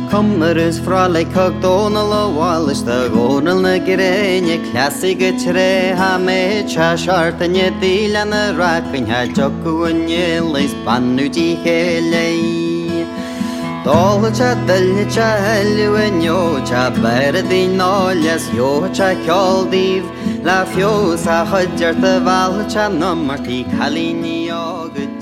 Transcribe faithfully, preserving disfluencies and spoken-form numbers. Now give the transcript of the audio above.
Cumnar is frá le cog dónal ó bháis de gónal na gréine clásiga tre ha mé cha seartaine díle na racain ha jocuine leis banúdí chéile Dóla cha dulle cha helluin jo cha berdí nálias jo cha ceoldíh la fios a chuideart a bhall cha namartí chalíní ágad